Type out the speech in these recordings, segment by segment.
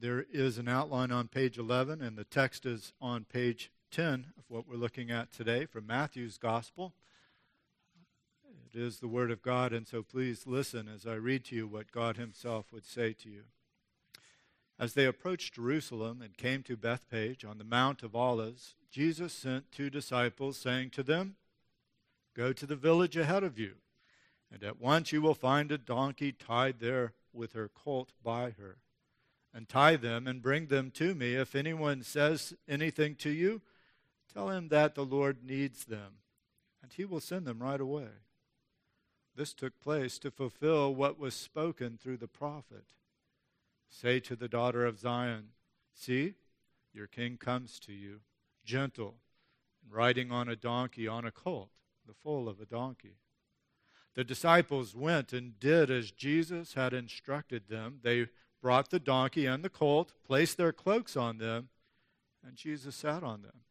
There is an outline on page 11, and the text is on page 10 of what we're looking at today from Matthew's Gospel. It is the Word of God, and so please listen as I read to you what God Himself would say to you. As they approached Jerusalem and came to Bethphage on the Mount of Olives, Jesus sent 2 disciples, saying to them, "Go to the village ahead of you, and at once you will find a donkey tied there with her colt by her. Untie them and bring them to me. If anyone says anything to you, tell him that the Lord needs them, and He will send them right away." This took place to fulfill what was spoken through the prophet. "Say to the daughter of Zion, see, your king comes to you, gentle, and riding on a donkey, on a colt, the foal of a donkey." The disciples went and did as Jesus had instructed them. They brought the donkey and the colt, placed their cloaks on them, and Jesus sat on them.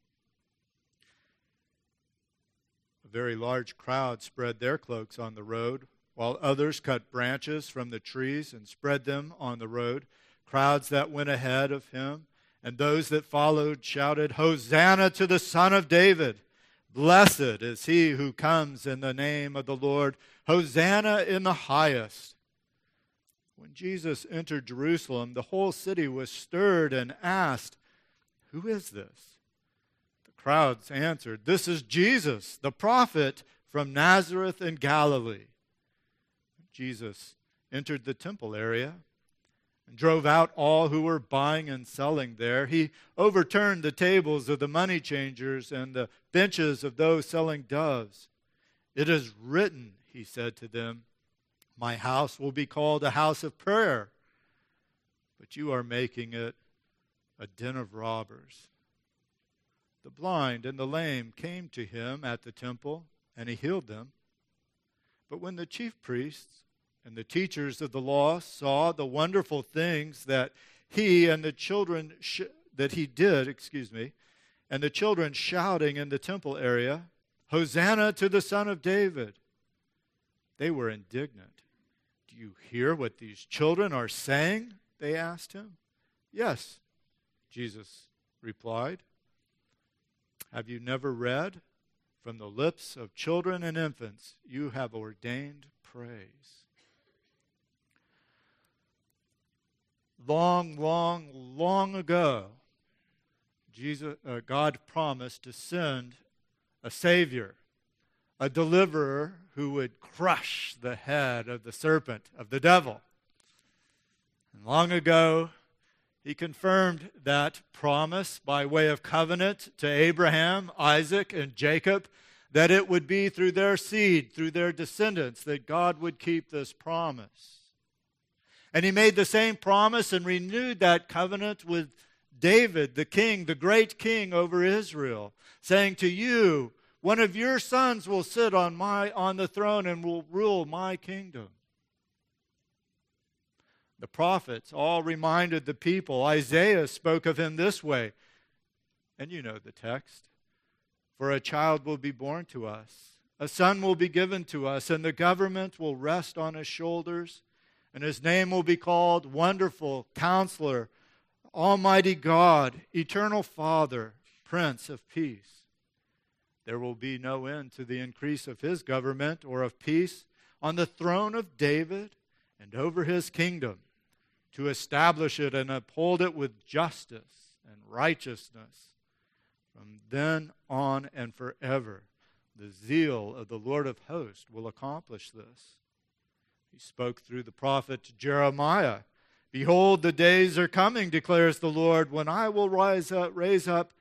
A very large crowd spread their cloaks on the road, while others cut branches from the trees and spread them on the road. Crowds that went ahead of Him and those that followed shouted, "Hosanna to the Son of David! Blessed is He who comes in the name of the Lord! Hosanna in the highest!" When Jesus entered Jerusalem, the whole city was stirred and asked, "Who is this?" The crowds answered, "This is Jesus, the prophet from Nazareth in Galilee." Jesus entered the temple area and drove out all who were buying and selling there. He overturned the tables of the money changers and the benches of those selling doves. "It is written," He said to them, "My house will be called a house of prayer, but you are making it a den of robbers." The blind and the lame came to Him at the temple, and He healed them. But when the chief priests and the teachers of the law saw the wonderful things that He and the children that He did, and the children shouting in the temple area, "Hosanna to the Son of David," they were indignant. "Do you hear what these children are saying?" they asked Him. "Yes," Jesus replied. "Have you never read, 'From the lips of children and infants you have ordained praise'?" Long ago, God promised to send a Savior, a deliverer who would crush the head of the serpent, of the devil. And long ago, He confirmed that promise by way of covenant to Abraham, Isaac, and Jacob, that it would be through their seed, through their descendants, that God would keep this promise. And He made the same promise and renewed that covenant with David, the king, the great king over Israel, saying, "To you, one of your sons will sit on the throne and will rule my kingdom." The prophets all reminded the people. Isaiah spoke of Him this way, and you know the text. "For a child will be born to us, a son will be given to us, and the government will rest on His shoulders, and His name will be called Wonderful Counselor, Almighty God, Eternal Father, Prince of Peace. There will be no end to the increase of His government or of peace on the throne of David and over His kingdom, to establish it and uphold it with justice and righteousness from then on and forever. The zeal of the Lord of hosts will accomplish this." He spoke through the prophet Jeremiah. "Behold, the days are coming, declares the Lord, when I will raise up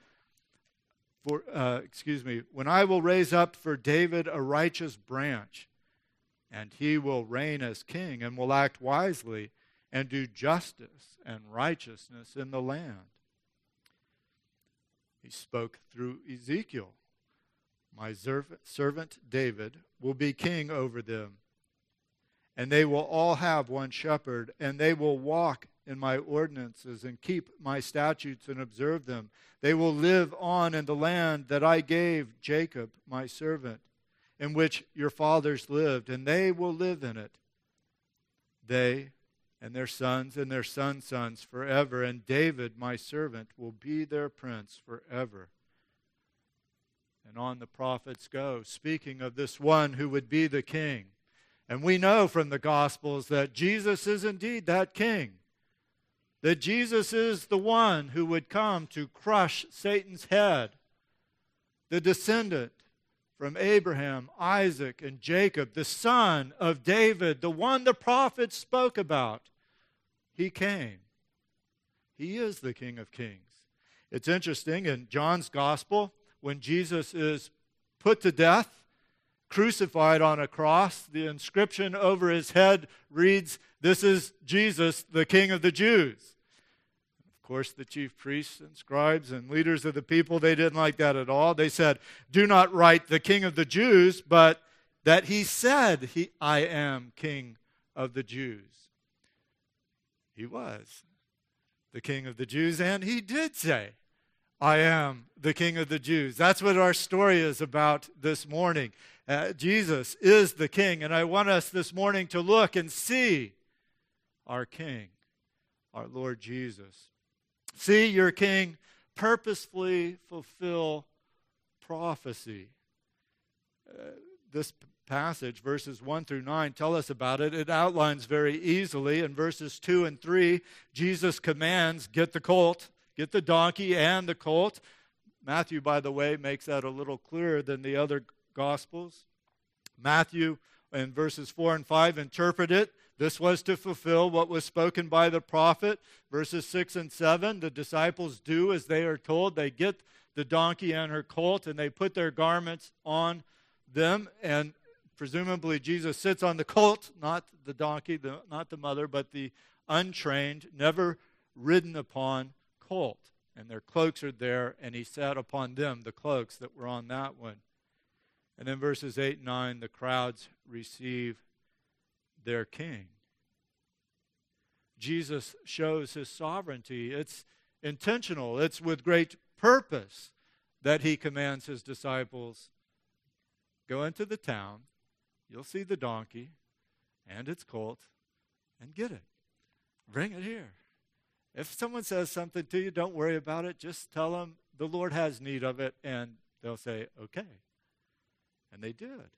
for David a righteous branch, and he will reign as king and will act wisely and do justice and righteousness in the land." He spoke through Ezekiel. "My servant David will be king over them, and they will all have one shepherd, and they will walk in my ordinances and keep my statutes and observe them. They will live on in the land that I gave Jacob, my servant, in which your fathers lived, and they will live in it. They and their sons and their sons' sons forever. And David, my servant, will be their prince forever. And on the prophets go, speaking of this one who would be the king. And we know from the Gospels that Jesus is indeed that king. That Jesus is the one who would come to crush Satan's head. The descendant from Abraham, Isaac, and Jacob, the son of David, the one the prophets spoke about. He came. He is the King of Kings. It's interesting, in John's Gospel, when Jesus is put to death, crucified on a cross, the inscription over his head reads, "This is Jesus, the King of the Jews." Of course, the chief priests and scribes and leaders of the people, they didn't like that at all. They said, "Do not write the King of the Jews, but that he said, I am King of the Jews." He was the King of the Jews, and he did say, "I am the King of the Jews." That's what our story is about this morning. Jesus is the King, and I want us this morning to look and see our King, our Lord Jesus. See your King purposefully fulfill prophecy. This passage, verses 1 through 9, tell us about it. It outlines very easily. In verses 2 and 3, Jesus commands, get the colt, get the donkey and the colt. Matthew, by the way, makes that a little clearer than the other Gospels. Matthew, in verses 4 and 5, interpret it. This was to fulfill what was spoken by the prophet. Verses 6 and 7, the disciples do as they are told. They get the donkey and her colt, and they put their garments on them. And presumably Jesus sits on the colt, not the donkey, not the mother, but the untrained, never ridden upon colt. And their cloaks are there, and he sat upon them, the cloaks that were on that one. And then verses 8 and 9, the crowds receive their king. Jesus shows his sovereignty. It's intentional. It's with great purpose that he commands his disciples, go into the town, you'll see the donkey and its colt, and get it. Bring it here. If someone says something to you, don't worry about it. Just tell them the Lord has need of it, and they'll say, okay. And they did.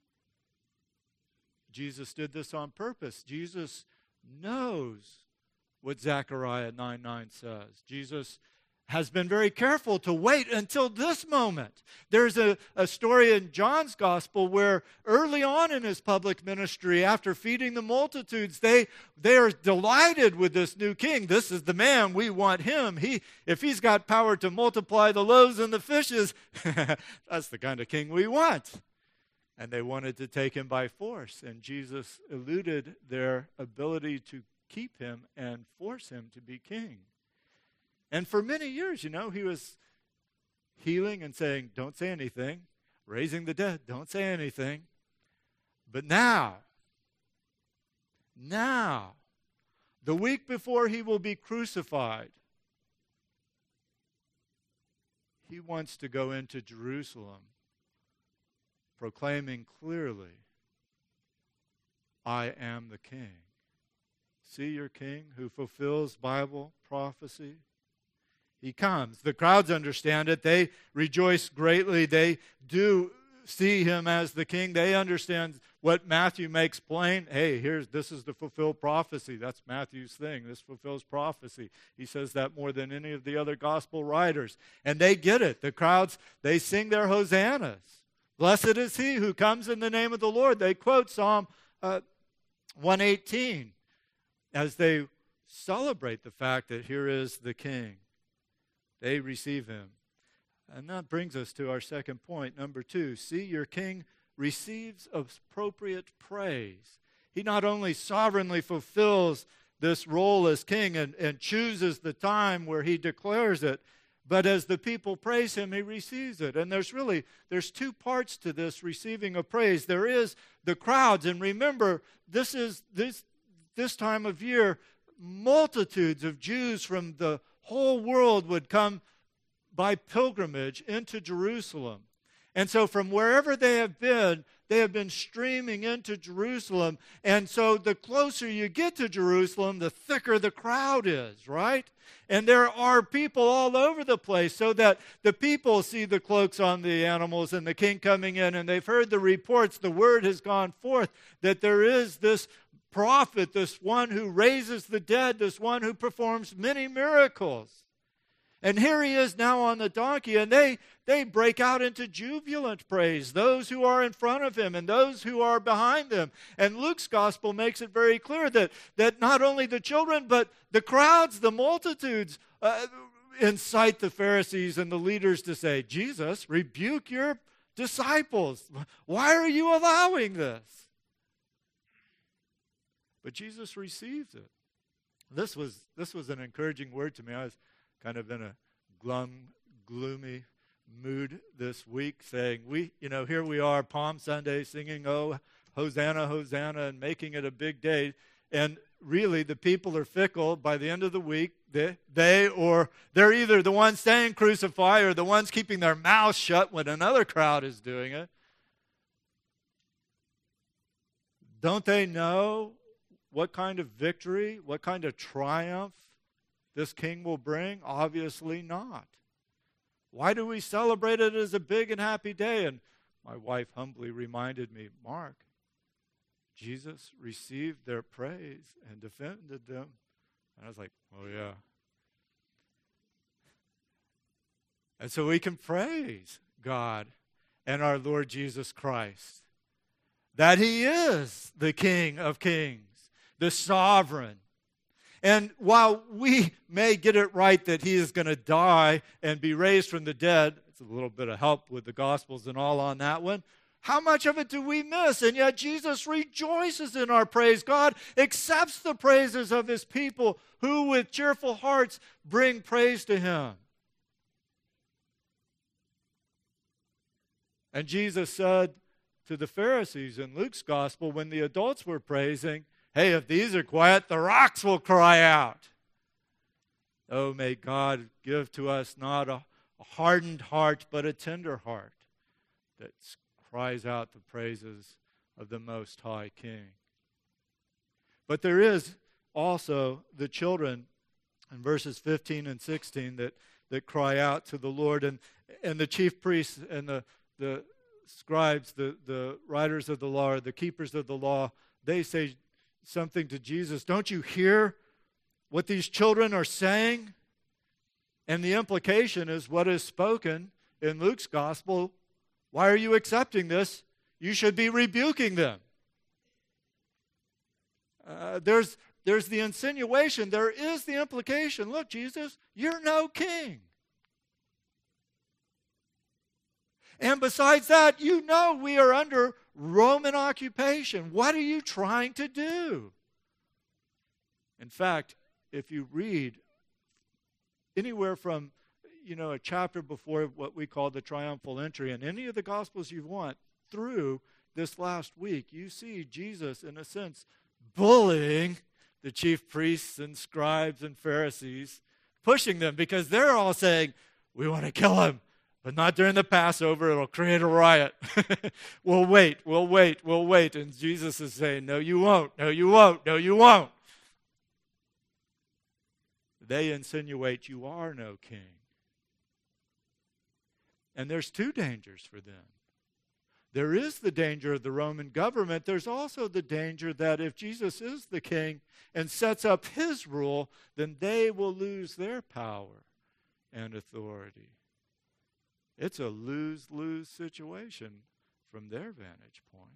Jesus did this on purpose. Jesus knows what Zechariah 9:9 says. Jesus has been very careful to wait until this moment. There's a story in John's Gospel where early on in his public ministry, after feeding the multitudes, they are delighted with this new king. This is the man, we want him. If he's got power to multiply the loaves and the fishes, that's the kind of king we want. And they wanted to take him by force, and Jesus eluded their ability to keep him and force him to be king. And for many years, he was healing and saying, don't say anything. Raising the dead, don't say anything. But now, the week before he will be crucified, he wants to go into Jerusalem, proclaiming clearly, I am the king. See your king who fulfills Bible prophecy? He comes. The crowds understand it. They rejoice greatly. They do see him as the king. They understand what Matthew makes plain. Hey, this is the fulfilled prophecy. That's Matthew's thing. This fulfills prophecy. He says that more than any of the other gospel writers. And they get it. The crowds, they sing their hosannas. Blessed is he who comes in the name of the Lord. They quote Psalm 118 as they celebrate the fact that here is the king. They receive him. And that brings us to our second point, number 2. See, your king receives appropriate praise. He not only sovereignly fulfills this role as king and chooses the time where he declares it, but as the people praise him, he receives it. And there's two parts to this receiving of praise. There is the crowds, and remember, this time of year, multitudes of Jews from the whole world would come by pilgrimage into Jerusalem. And so from wherever they have been streaming into Jerusalem. And so the closer you get to Jerusalem, the thicker the crowd is, right? And there are people all over the place, so that the people see the cloaks on the animals and the king coming in, and they've heard the reports. The word has gone forth that there is this prophet, this one who raises the dead, this one who performs many miracles. And here he is now on the donkey, and they break out into jubilant praise, those who are in front of him and those who are behind them. And Luke's gospel makes it very clear that not only the children, but the crowds, the multitudes, incite the Pharisees and the leaders to say, Jesus, rebuke your disciples. Why are you allowing this? But Jesus receives it. This was an encouraging word to me. I was kind of in a gloomy mood this week, saying, here we are, Palm Sunday, singing, oh, Hosanna, Hosanna, and making it a big day. And really, the people are fickle. By the end of the week, they're either the ones saying crucify or the ones keeping their mouths shut when another crowd is doing it. Don't they know what kind of victory, what kind of triumph this king will bring? Obviously not. Why do we celebrate it as a big and happy day? And my wife humbly reminded me, Mark, Jesus received their praise and defended them. And I was like, oh yeah. And so we can praise God and our Lord Jesus Christ, that he is the King of Kings, the sovereign. And while we may get it right that he is going to die and be raised from the dead, it's a little bit of help with the Gospels and all on that one, how much of it do we miss? And yet Jesus rejoices in our praise. God accepts the praises of his people who with cheerful hearts bring praise to him. And Jesus said to the Pharisees in Luke's Gospel when the adults were praising, hey, if these are quiet, the rocks will cry out. Oh, may God give to us not a hardened heart, but a tender heart that cries out the praises of the Most High King. But there is also the children in verses 15 and 16 that cry out to the Lord. And the chief priests and the scribes, the writers of the law, or the keepers of the law, they say something to Jesus. Don't you hear what these children are saying? And the implication is what is spoken in Luke's gospel. Why are you accepting this? You should be rebuking them. There's the insinuation. There is the implication. Look, Jesus, you're no king. And besides that, you know we are under Roman occupation. What are you trying to do? In fact, if you read anywhere from a chapter before what we call the triumphal entry, in any of the Gospels you want, through this last week, you see Jesus, in a sense, bullying the chief priests and scribes and Pharisees, pushing them because they're all saying, we want to kill him. But not during the Passover. It'll create a riot. We'll wait. And Jesus is saying, no, you won't. No, you won't. No, you won't. They insinuate you are no king. And there's two dangers for them. There is the danger of the Roman government. There's also the danger that if Jesus is the king and sets up his rule, then they will lose their power and authority. It's a lose-lose situation from their vantage point.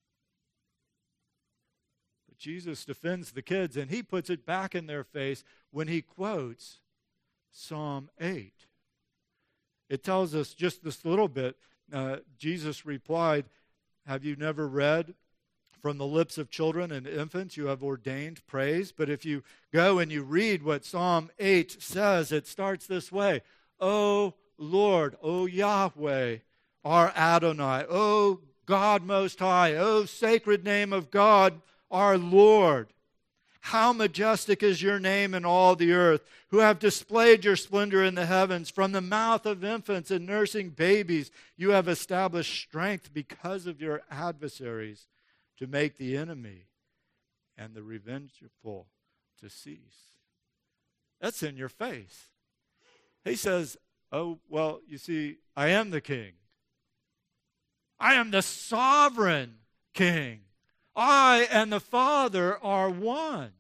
But Jesus defends the kids, and he puts it back in their face when he quotes Psalm 8. It tells us just this little bit. Jesus replied, have you never read, from the lips of children and infants you have ordained praise? But if you go and you read what Psalm 8 says, it starts this way. O Lord, O Yahweh, our Adonai, O God Most High, O sacred name of God, our Lord. How majestic is your name in all the earth, who have displayed your splendor in the heavens. From the mouth of infants and nursing babies, you have established strength because of your adversaries, to make the enemy and the revengeful to cease. That's in your face. He says, oh, well, you see, I am the king. I am the sovereign king. I and the Father are one.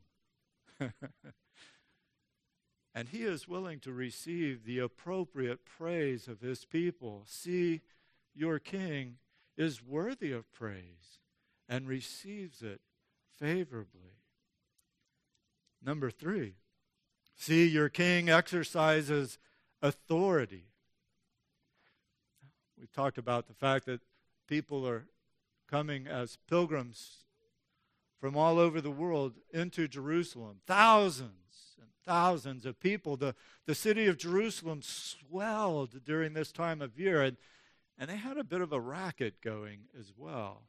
And he is willing to receive the appropriate praise of his people. See, your king is worthy of praise and receives it favorably. Number 3, see, your king exercises authority. We've talked about the fact that people are coming as pilgrims from all over the world into Jerusalem. Thousands and thousands of people. The city of Jerusalem swelled during this time of year, and they had a bit of a racket going as well.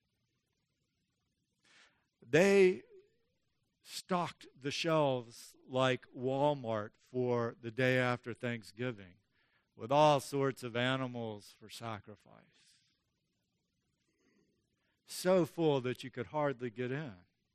They stocked the shelves like Walmart for the day after Thanksgiving with all sorts of animals for sacrifice. So full that you could hardly get in.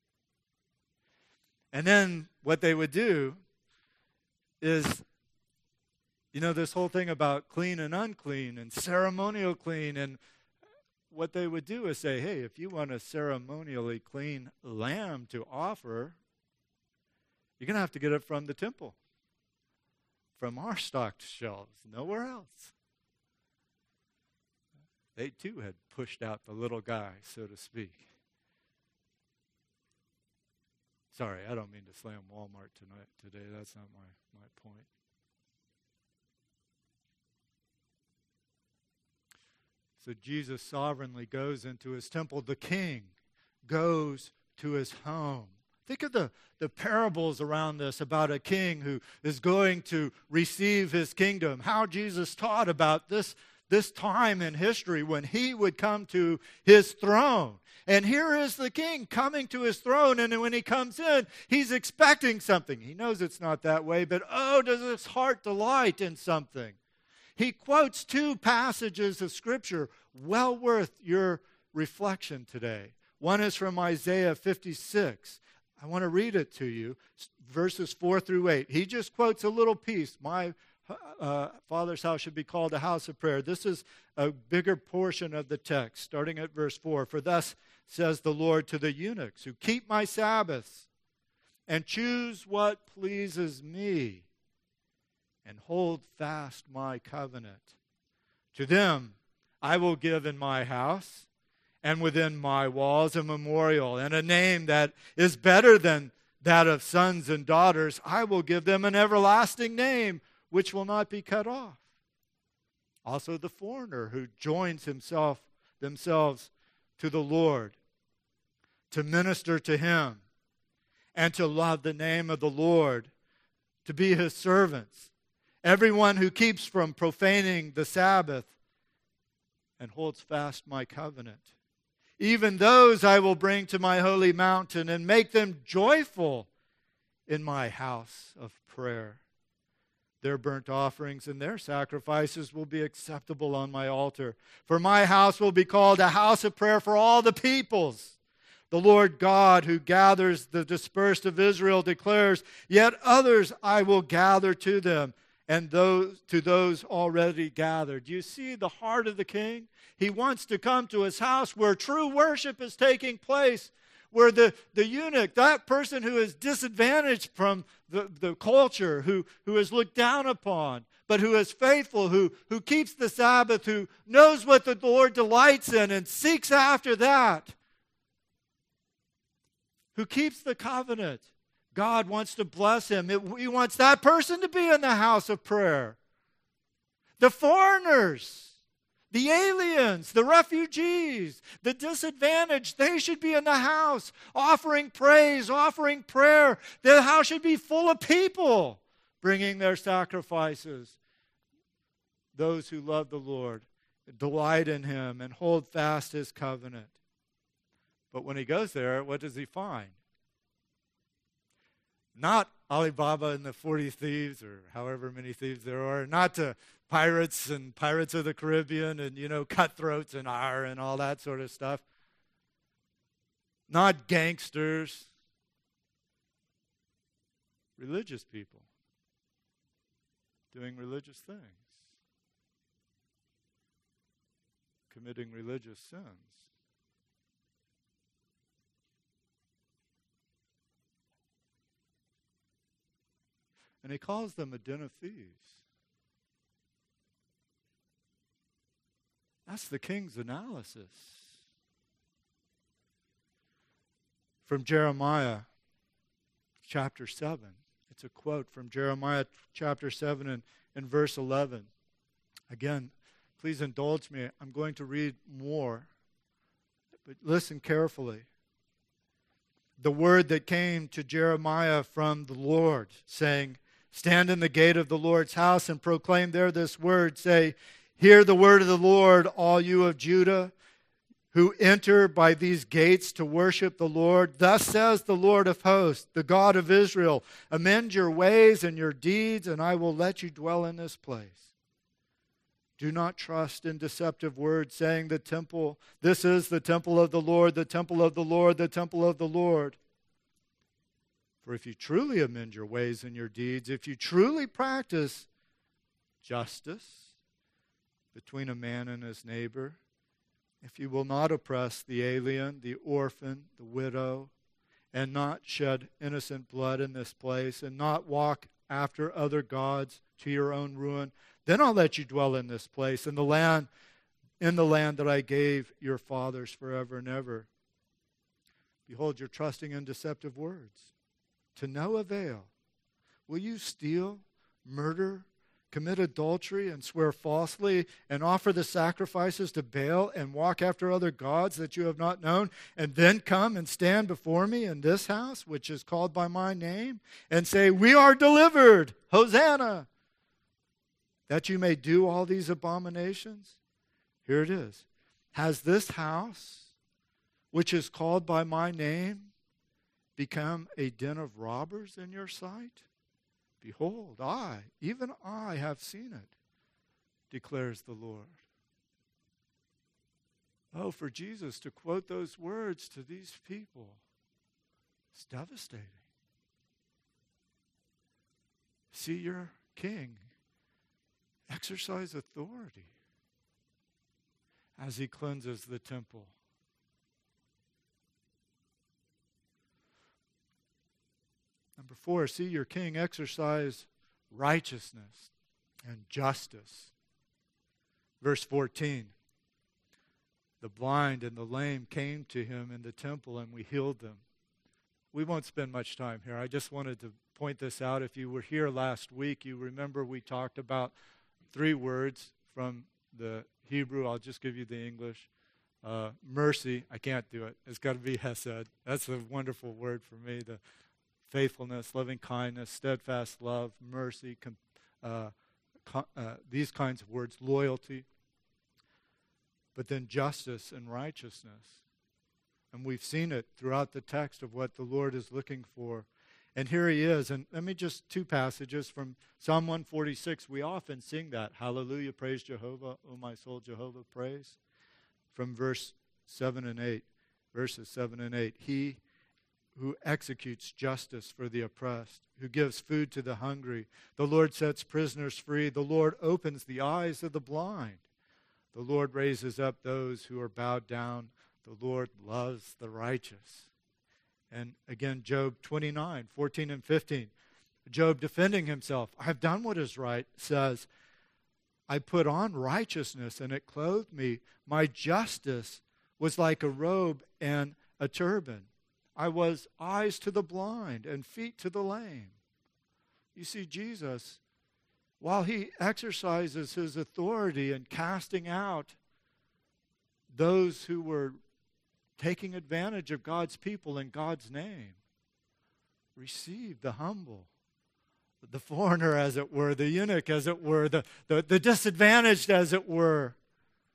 And then what they would do is, you know, this whole thing about clean and unclean and ceremonial clean, and what they would do is say, hey, if you want a ceremonially clean lamb to offer, you're going to have to get it from the temple, from our stocked shelves, nowhere else. They too had pushed out the little guy, so to speak. Sorry, I don't mean to slam Walmart today. That's not my point. So Jesus sovereignly goes into his temple. The king goes to his home. Think of the parables around this about a king who is going to receive his kingdom. How Jesus taught about this time in history when he would come to his throne. And here is the king coming to his throne, and when he comes in, he's expecting something. He knows it's not that way, but oh, does his heart delight in something. He quotes 2 passages of Scripture well worth your reflection today. One is from Isaiah 56. I want to read it to you, verses 4 through 8. He just quotes a little piece. My Father's house should be called a house of prayer. This is a bigger portion of the text, starting at verse 4. For thus says the Lord to the eunuchs who keep my Sabbaths and choose what pleases me and hold fast my covenant. To them I will give in my house and within my walls a memorial and a name that is better than that of sons and daughters. I will give them an everlasting name which will not be cut off. Also the foreigner who joins themselves to the Lord, to minister to him, and to love the name of the Lord, to be his servants. Everyone who keeps from profaning the Sabbath and holds fast my covenant. Even those I will bring to my holy mountain and make them joyful in my house of prayer. Their burnt offerings and their sacrifices will be acceptable on my altar. For my house will be called a house of prayer for all the peoples. The Lord God who gathers the dispersed of Israel declares, yet others I will gather to them, and to those already gathered. Do you see the heart of the king? He wants to come to his house where true worship is taking place, where the eunuch, that person who is disadvantaged from the culture, who is looked down upon, but who is faithful, who keeps the Sabbath, who knows what the Lord delights in and seeks after that, who keeps the covenant. God wants to bless him. He wants that person to be in the house of prayer. The foreigners, the aliens, the refugees, the disadvantaged, they should be in the house offering praise, offering prayer. The house should be full of people bringing their sacrifices. Those who love the Lord, delight in him, and hold fast his covenant. But when he goes there, what does he find? Not Alibaba and the 40 thieves, or however many thieves there are. Not to pirates and Pirates of the Caribbean and, cutthroats and and all that sort of stuff. Not gangsters. Religious people doing religious things, committing religious sins. And he calls them a den of thieves. That's the king's analysis. From Jeremiah chapter 7. It's a quote from Jeremiah chapter 7 and verse 11. Again, please indulge me. I'm going to read more, but listen carefully. The word that came to Jeremiah from the Lord, saying, "Stand in the gate of the Lord's house and proclaim there this word. Say, hear the word of the Lord, all you of Judah, who enter by these gates to worship the Lord. Thus says the Lord of hosts, the God of Israel, amend your ways and your deeds, and I will let you dwell in this place. Do not trust in deceptive words, saying the temple, this is the temple of the Lord, the temple of the Lord, the temple of the Lord. For if you truly amend your ways and your deeds, if you truly practice justice between a man and his neighbor, if you will not oppress the alien, the orphan, the widow, and not shed innocent blood in this place, and not walk after other gods to your own ruin, then I'll let you dwell in this place, in the land that I gave your fathers forever and ever. Behold, you're trusting in deceptive words, to no avail. Will you steal, murder, commit adultery, and swear falsely, and offer the sacrifices to Baal, and walk after other gods that you have not known, and then come and stand before me in this house, which is called by my name, and say, we are delivered, Hosanna, that you may do all these abominations? Here it is. Has this house, which is called by my name, become a den of robbers in your sight? Behold, even I have seen it, declares the Lord. Oh, for Jesus to quote those words to these people, it's devastating. See your king exercise authority as he cleanses the temple. Number 4, see your king exercise righteousness and justice. Verse 14, the blind and the lame came to him in the temple, and we healed them. We won't spend much time here. I just wanted to point this out. If you were here last week, you remember we talked about 3 words from the Hebrew. I'll just give you the English. Mercy. I can't do it. It's got to be hesed. That's a wonderful word for me. The faithfulness, loving kindness, steadfast love, mercy, these kinds of words, loyalty. But then justice and righteousness. And we've seen it throughout the text of what the Lord is looking for. And here he is. And let me just 2 passages from Psalm 146. We often sing that. Hallelujah, praise Jehovah. O my soul, Jehovah, praise. From verse 7 and 8. Verses 7 and 8. He who executes justice for the oppressed, who gives food to the hungry. The Lord sets prisoners free. The Lord opens the eyes of the blind. The Lord raises up those who are bowed down. The Lord loves the righteous. And again, Job 29, 14 and 15. Job defending himself. I have done what is right, says, I put on righteousness and it clothed me. My justice was like a robe and a turban. I was eyes to the blind and feet to the lame. You see, Jesus, while he exercises his authority in casting out those who were taking advantage of God's people in God's name, received the humble, the foreigner, as it were, the eunuch, as it were, the disadvantaged, as it were,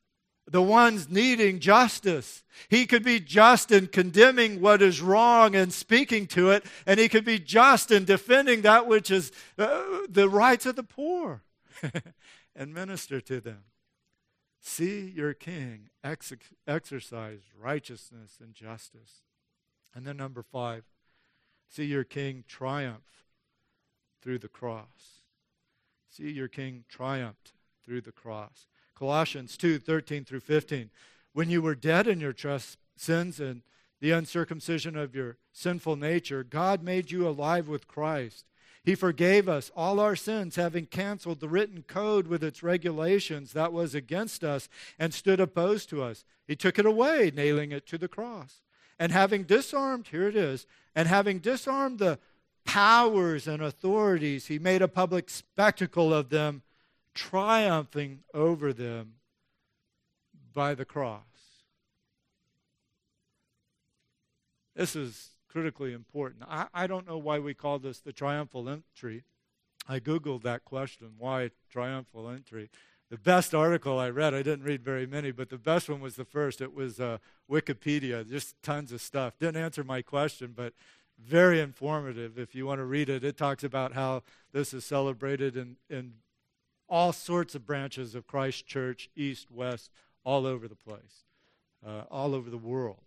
the ones needing justice. He could be just in condemning what is wrong and speaking to it, and he could be just in defending that which is the rights of the poor and minister to them. See your king exercise righteousness and justice. And then number 5, see your king triumph through the cross. See your king triumphed through the cross. Colossians 2:13 through 15. When you were dead in your sins and the uncircumcision of your sinful nature, God made you alive with Christ. He forgave us all our sins, having canceled the written code with its regulations that was against us and stood opposed to us. He took it away, nailing it to the cross. And having disarmed, here it is, and having disarmed the powers and authorities, he made a public spectacle of them, triumphing over them by the cross. This is critically important. I don't know why we call this the triumphal entry. I Googled that question, why triumphal entry. The best article I read, I didn't read very many, but the best one was the first. It was Wikipedia, just tons of stuff. Didn't answer my question, but very informative. If you want to read it, it talks about how this is celebrated in all sorts of branches of Christ Church, east, west, all over the place, all over the world.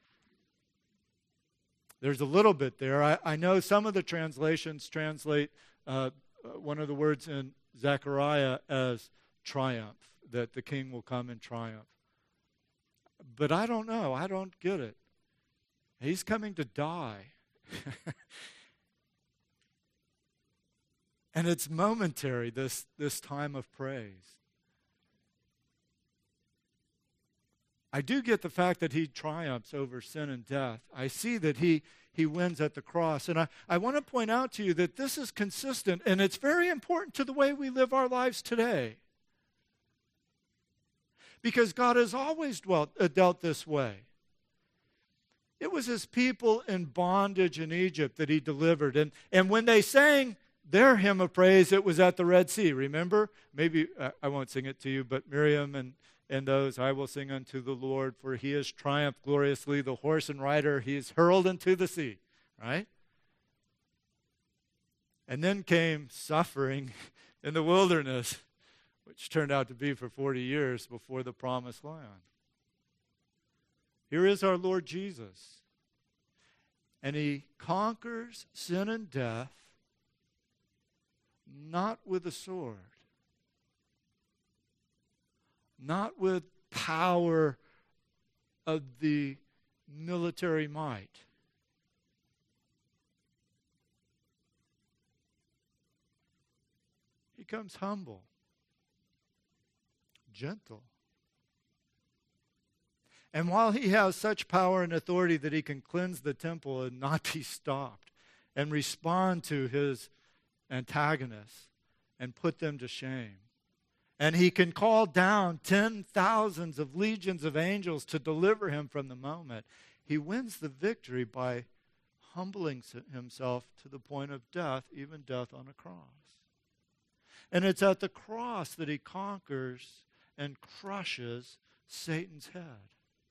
There's a little bit there. I know some of the translations translate one of the words in Zechariah as triumph, that the king will come in triumph. But I don't know. I don't get it. He's coming to die. And it's momentary, this time of praise. I do get the fact that he triumphs over sin and death. I see that he wins at the cross. And I want to point out to you that this is consistent, and it's very important to the way we live our lives today. Because God has always dealt this way. It was his people in bondage in Egypt that he delivered. And when they sang their hymn of praise, it was at the Red Sea. Remember? Maybe, I won't sing it to you, but Miriam and those, I will sing unto the Lord, for he has triumphed gloriously. The horse and rider he is hurled into the sea. Right? And then came suffering in the wilderness, which turned out to be for 40 years before the promised land. Here is our Lord Jesus. And he conquers sin and death, not with a sword, not with power of the military might. He comes humble, gentle. And while he has such power and authority that he can cleanse the temple and not be stopped and respond to his antagonists and put them to shame, and he can call down 10,000s of legions of angels to deliver him from the moment, he wins the victory by humbling himself to the point of death, even death on a cross. And it's at the cross that he conquers and crushes Satan's head.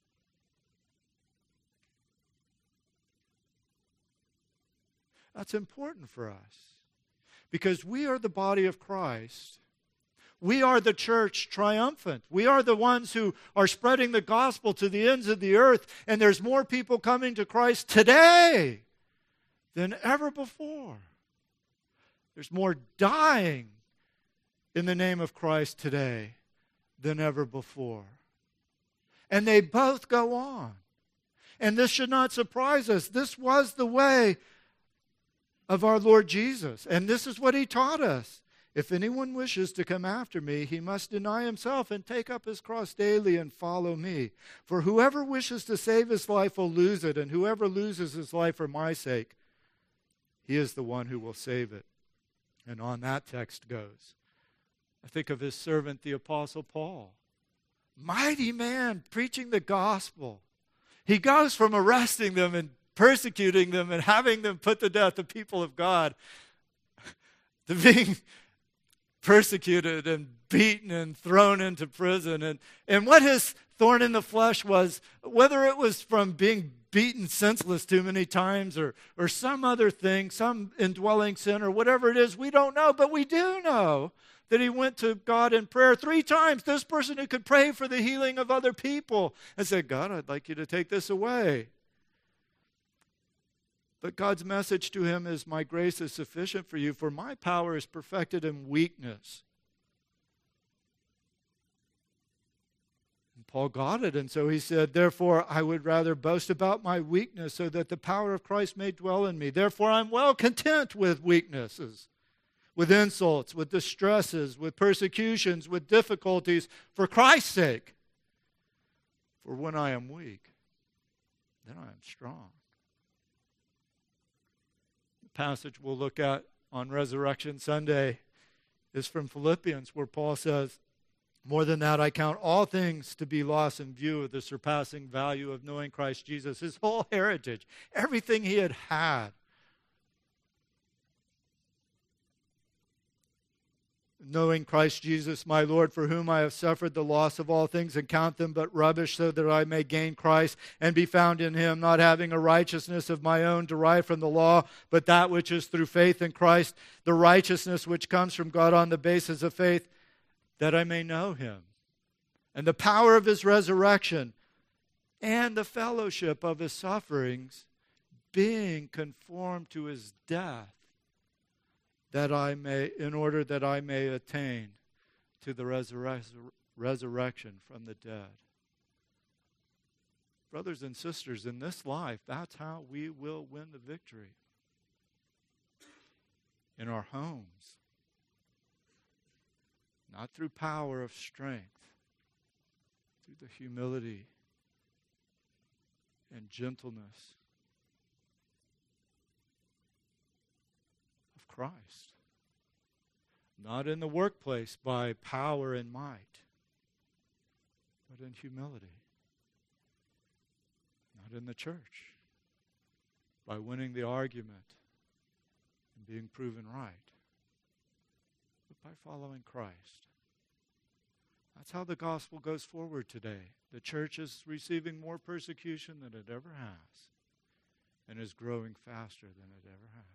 That's important for us because we are the body of Christ. We are the church triumphant. We are the ones who are spreading the gospel to the ends of the earth, and there's more people coming to Christ today than ever before. There's more dying in the name of Christ today than ever before. And they both go on. And this should not surprise us. This was the way of our Lord Jesus. And this is what he taught us. If anyone wishes to come after me, he must deny himself and take up his cross daily and follow me. For whoever wishes to save his life will lose it, and whoever loses his life for my sake, he is the one who will save it. And on that text goes. I think of his servant, the Apostle Paul. Mighty man preaching the gospel. He goes from arresting them and persecuting them and having them put to death, the people of God, to being persecuted and beaten and thrown into prison. And what his thorn in the flesh was, whether it was from being beaten senseless too many times or some other thing, some indwelling sin or whatever it is, we don't know. But we do know that he went to God in prayer 3 times. This person who could pray for the healing of other people and said, God, I'd like you to take this away. But God's message to him is, my grace is sufficient for you, for my power is perfected in weakness. And Paul got it, and so he said, therefore I would rather boast about my weakness so that the power of Christ may dwell in me. Therefore I'm well content with weaknesses, with insults, with distresses, with persecutions, with difficulties, for Christ's sake. For when I am weak, then I am strong. Passage we'll look at on Resurrection Sunday is from Philippians, where Paul says, more than that, I count all things to be lost in view of the surpassing value of knowing Christ Jesus. His whole heritage, everything he had. Knowing Christ Jesus, my Lord, for whom I have suffered the loss of all things and count them but rubbish, so that I may gain Christ and be found in him, not having a righteousness of my own derived from the law, but that which is through faith in Christ, the righteousness which comes from God on the basis of faith, that I may know him, and the power of his resurrection, and the fellowship of his sufferings, being conformed to his death, in order that I may attain to the resurrection from the dead. Brothers and sisters, in this life, that's how we will win the victory. In our homes. Not through power of strength, through the humility and gentleness of Christ. Not in the workplace by power and might, but in humility. Not in the church by winning the argument and being proven right, but by following Christ. That's how the gospel goes forward today. The church is receiving more persecution than it ever has and is growing faster than it ever has.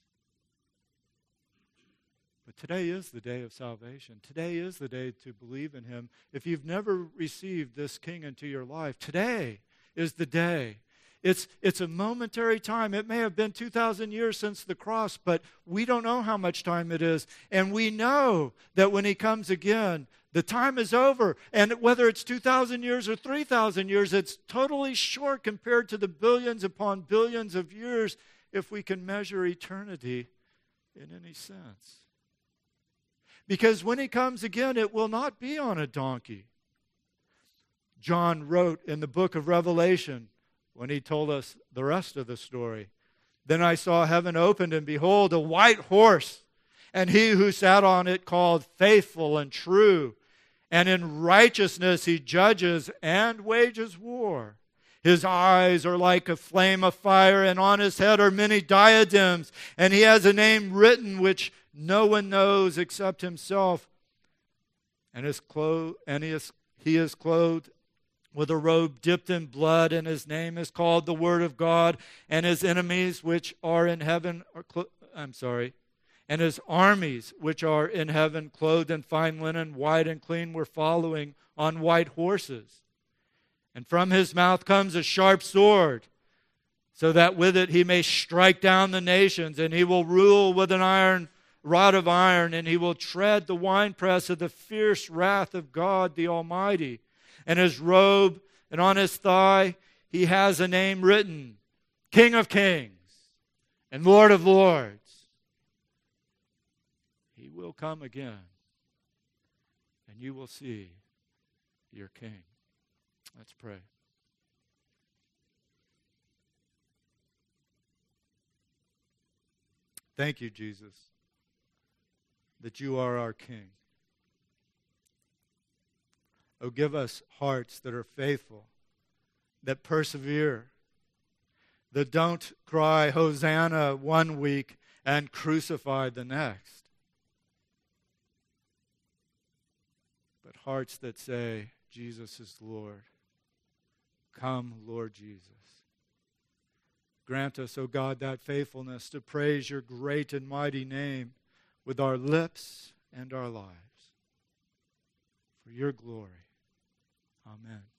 But today is the day of salvation. Today is the day to believe in him. If you've never received this King into your life, today is the day. It's a momentary time. It may have been 2,000 years since the cross, but we don't know how much time it is. And we know that when he comes again, the time is over. And whether it's 2,000 years or 3,000 years, it's totally short compared to the billions upon billions of years if we can measure eternity in any sense. Because when he comes again, it will not be on a donkey. John wrote in the book of Revelation, when he told us the rest of the story, then I saw heaven opened, and behold, a white horse, and he who sat on it called Faithful and True, and in righteousness he judges and wages war. His eyes are like a flame of fire, and on his head are many diadems, and he has a name written which no one knows except himself. And he is clothed with a robe dipped in blood, and his name is called the Word of God, and his enemies which are in heaven and his armies which are in heaven, clothed in fine linen, white and clean, were following on white horses. And from his mouth comes a sharp sword, so that with it he may strike down the nations, and he will rule with an rod of iron, and he will tread the winepress of the fierce wrath of God the Almighty. And his robe, and on his thigh, he has a name written, King of Kings and Lord of Lords. He will come again, and you will see your King. Let's pray. Thank you, Jesus, that you are our King. Oh, give us hearts that are faithful, that persevere, that don't cry Hosanna one week and crucify the next, but hearts that say Jesus is Lord Come, Lord Jesus. Grant us, O God, that faithfulness to praise your great and mighty name with our lips and our lives. For your glory. Amen.